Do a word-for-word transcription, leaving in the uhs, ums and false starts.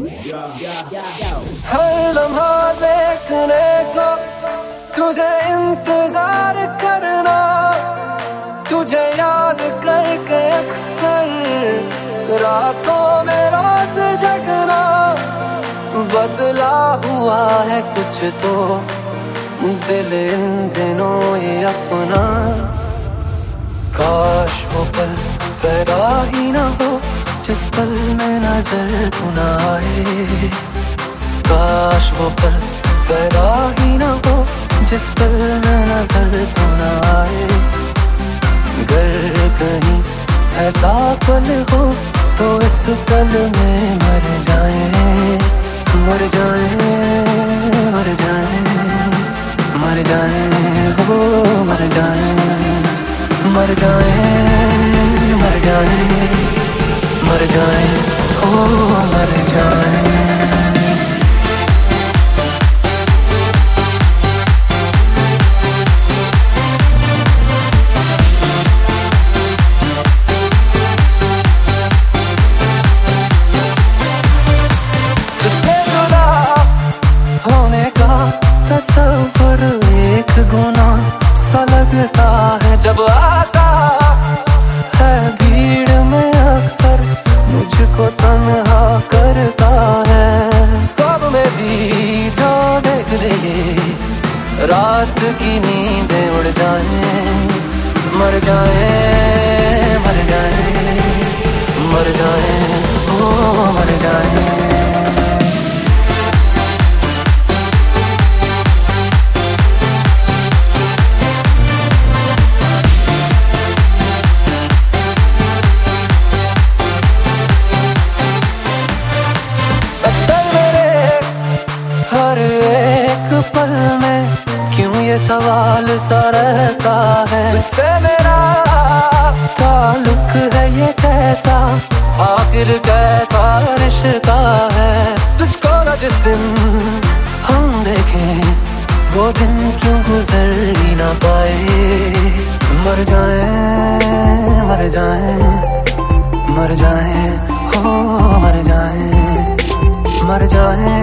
हर लम्हा देखने को तुझे इंतजार करना, तुझे याद करके अक्सर रातों में रोज जगना। बदला हुआ है कुछ तो दिल इन दिनों ये अपना। काश वो पल पैदा ही ना हो जिस पल में नजर तू ना आए। काश वो पल पैदा ही ना हो जिस पल में नजर तू ना आए। अगर कहीं ऐसा पल हो तो इस पल में मर जाए, मर जाए, मर जाए, मर जाए, हो मर जाए, मर जाए, मर जाए, मर जाए, हो मर जाए। तस्वर एक गुना सा लगता है जब आता है भीड़ में, अक्सर मुझको तन्हा करता है। ख्वाब में भी जो देख ले रात की नींदें उड़ जाए, मर जाए, मर जाए, मर जाए, ओ मर जाए। हर एक पल में क्यों ये सवाल सा रहता है, तुझसे मेरा ताल्लुक है ये कैसा, आखिर कैसा रिश्ता है। तुझको न जिस दिन हम देखें वो दिन क्यों गुजर ही ना पाए। मर जाए, मर जाए, मर जाए, हो मर जाए, मर जाए,